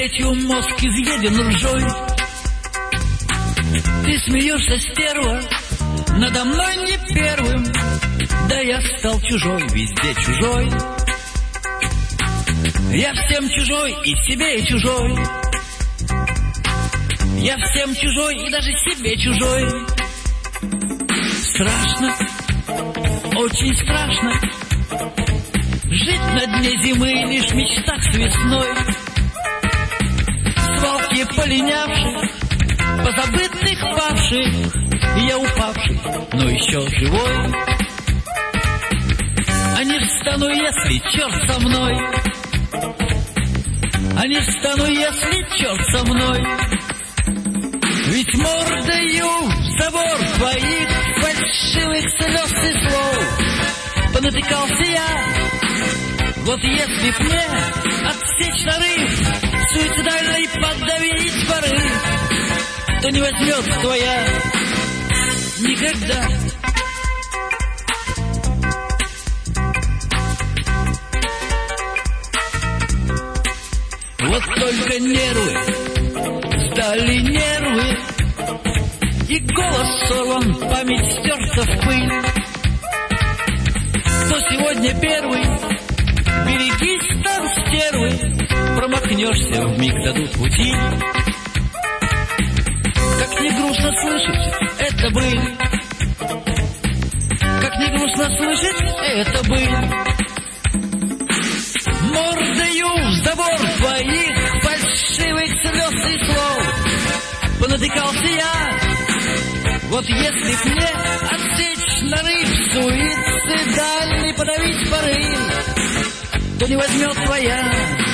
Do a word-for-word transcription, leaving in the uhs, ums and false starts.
Третью мозг изъеден ржой. Ты смеешься, стерва, надо мной не первым. Да я стал чужой, везде чужой. Я всем чужой и себе чужой. Я всем чужой и даже себе чужой. Страшно, очень страшно жить на дне зимы лишь в мечтах с весной. Свалки полинявших, позабытых павших. Я упавший, но еще живой. А не встану, если черт со мной. А не встану, если черт со мной. Ведь мордою в забор твоих фальшивых слез и слов понатыкался я. Вот если б мне отсечь нарыв, суицидальный подавить порыв, то не возьмет твоя никогда. Вот только нервы сдали нервы, и голос сорван, память стерта в пыль. Кто сегодня первый? Берегись там, стервы, промахнешься, вмиг дадут пути. Как не грустно слышать, это быль. Как не грустно слышать, это быль. Мордою в забор твоих фальшивых слез и слов понатыкался я. Вот если б мне отсечь нарыв, суицидальный подавить порыв, то не возьмет твоя